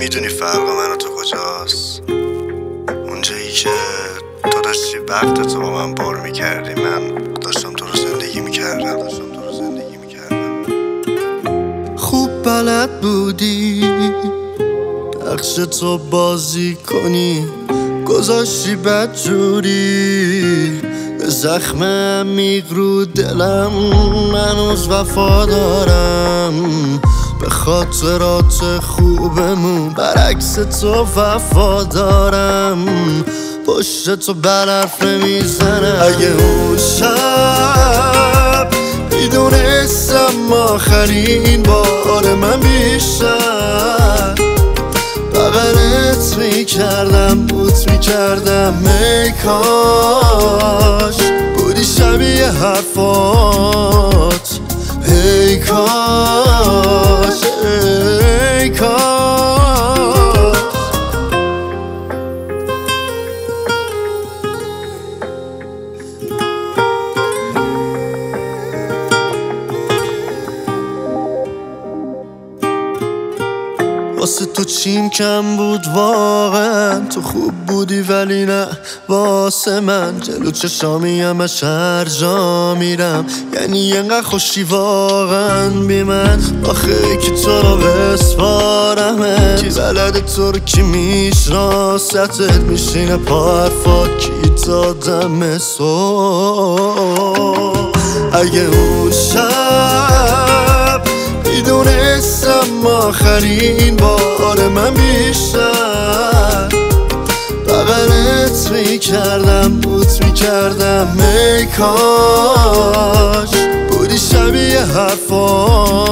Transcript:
میدونی فرق من و تو کجاست؟ اونجایی که تو داشتی وقت تو با من بر میکردی، من داشتم تو رو زندگی میکردم. خوب بلد بودی نقش تو بازی کنی، گذاشتی بدجوری زخم عمیق رو دلم. هنوز وفا دارم به خاطرات خوبمون، برعکس تو وفا دارم پشت تو برف نمیزنم. اگه اون شب میدونستم آخرین بار من بیشتر بغلت میکردم، بوت میکردم. ای کاش بودی شبیه حرفات، ای کاش، ای کاش. واسه تو چیم کم بود واقعا، تو خوب بودی ولی نه واسه من. جلو چشامی همش هر جا میرم، یعنی اینقدر خوشی واقعا بی من. آخه که تو رو بسپارمه، کی بلده تو رو کی میشناستت، میشینه پا حرفات کی دادم صبح. اگه اون شب میدونستم آخرین بار من بیشتر بغلت میکردم، بوت میکردم. ای کاش بودی شبیه حرفات،